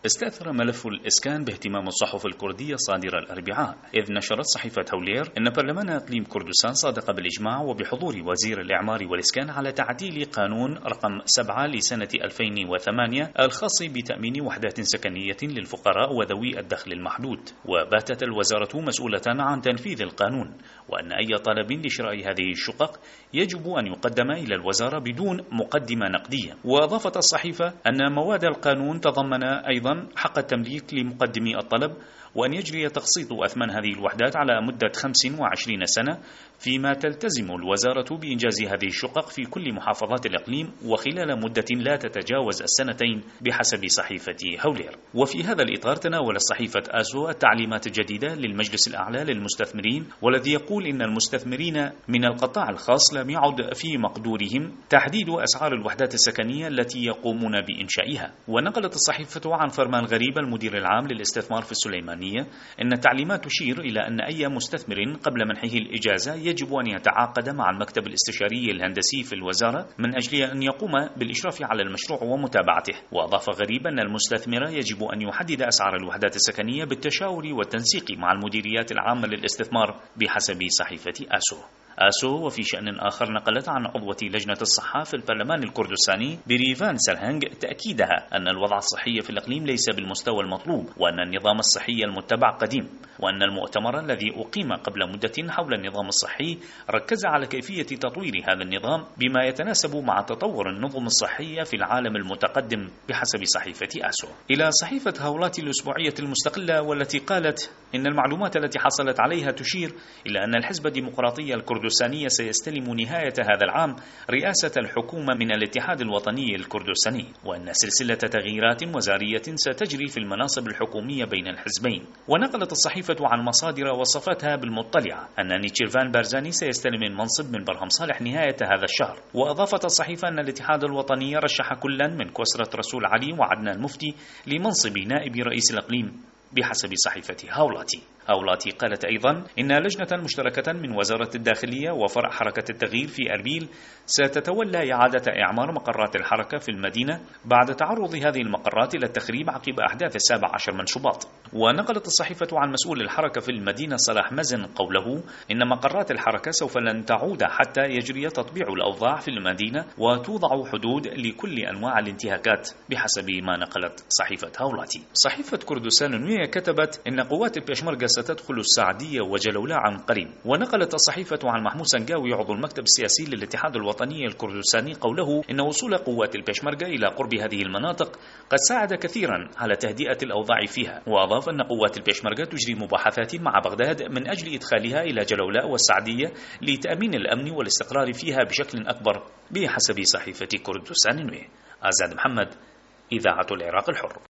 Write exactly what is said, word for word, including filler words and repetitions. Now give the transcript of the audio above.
استأثر ملف الإسكان باهتمام الصحف الكردية صادر الأربعاء، إذ نشرت صحيفة هولير أن برلمان إقليم كردستان صادق بالإجماع وبحضور وزير الإعمار والإسكان على تعديل قانون رقم سبعة لسنة ألفين وثمانية الخاص بتأمين وحدات سكنية للفقراء وذوي الدخل المحدود. وباتت الوزارة مسؤولة عن تنفيذ القانون، وأن أي طلب لشراء هذه الشقق يجب أن يقدم إلى الوزارة بدون مقدمة نقدية. وأضافت الصحيفة أن مواد القانون تضمن أيضا حق التمليك لمقدمي الطلب، وأن يجري تقسيط أثمان هذه الوحدات على مدة خمس وعشرين سنة، فيما تلتزم الوزارة بإنجاز هذه الشقق في كل محافظات الإقليم وخلال مدة لا تتجاوز السنتين بحسب صحيفة هولير. وفي هذا الإطار تناولت صحيفة آسو التعليمات الجديدة للمجلس الأعلى للمستثمرين، والذي يقول إن المستثمرين من القطاع الخاص لم يعد في مقدورهم تحديد أسعار الوحدات السكنية التي يقومون بإنشائها. ونقلت الصحيفة عن فرمان غريب المدير العام للاستثمار في السليمانية أن التعليمات تشير إلى أن أي مستثمر قبل منحه الإجازة يجب أن يتعاقد مع المكتب الاستشاري الهندسي في الوزارة من أجل أن يقوم بالإشراف على المشروع ومتابعته. وأضاف غريب أن المستثمر يجب أن يحدد أسعار الوحدات السكنية بالتشاور والتنسيق مع المديريات العامة للاستثمار بحسب صحيفة آسو. آسو وفي شأن آخر نقلت عن عضوة لجنة الصحة في البرلمان الكردستاني بريفان سرهنج تأكيدها أن الوضع الصحي في الإقليم ليس بالمستوى المطلوب، وأن النظام الصحي المتبع قديم، وأن المؤتمر الذي أقيم قبل مدة حول النظام الصحي ركز على كيفية تطوير هذا النظام بما يتناسب مع تطور النظم الصحية في العالم المتقدم بحسب صحيفة آسو. إلى صحيفة هولاتي الأسبوعية المستقلة، والتي قالت إن المعلومات التي حصلت عليها تشير إلى أن الحزب الديمقراطي الكردستاني سيستلم نهاية هذا العام رئاسة الحكومة من الاتحاد الوطني الكردستاني، وأن سلسلة تغييرات وزارية ستجري في المناصب الحكومية بين الحزبين. ونقلت الصحيفة عن مصادر وصفتها بالمطلعة أن نيتشيرفان بارزاني سيستلم المنصب من برهم صالح نهاية هذا الشهر. وأضافت الصحيفة أن الاتحاد الوطني رشح كلا من كسرة رسول علي وعدنان مفتي لمنصب نائب رئيس الإقليم بحسب صحيفة هولاتي. هولاتي قالت أيضا إن لجنة مشتركة من وزارة الداخلية وفرع حركة التغيير في أربيل ستتولى إعادة إعمار مقرات الحركة في المدينة بعد تعرض هذه المقرات إلى التخريب عقب أحداث السابع عشر من شباط. ونقلت الصحيفة عن مسؤول الحركة في المدينة صلاح مزن قوله إن مقرات الحركة سوف لن تعود حتى يجري تطبيع الأوضاع في المدينة وتوضع حدود لكل أنواع الانتهاكات بحسب ما نقلت صحيفة هولاتي. صحيفة كردستان النوية كتبت إن قوات البيشمركة ستدخل السعدية وجلولاء عن قريب. ونقلت الصحيفة عن محمود سنقاوي عضو المكتب السياسي للاتحاد الوطني الكردستاني قوله إن وصول قوات البيشمركة إلى قرب هذه المناطق قد ساعد كثيرا على تهدئة الأوضاع فيها. وأضاف أن قوات البيشمركة تجري مباحثات مع بغداد من أجل إدخالها إلى جلولاء والسعدية لتأمين الأمن والاستقرار فيها بشكل أكبر بحسب صحيفة كردستان. آزاد محمد، إذاعة العراق الحر.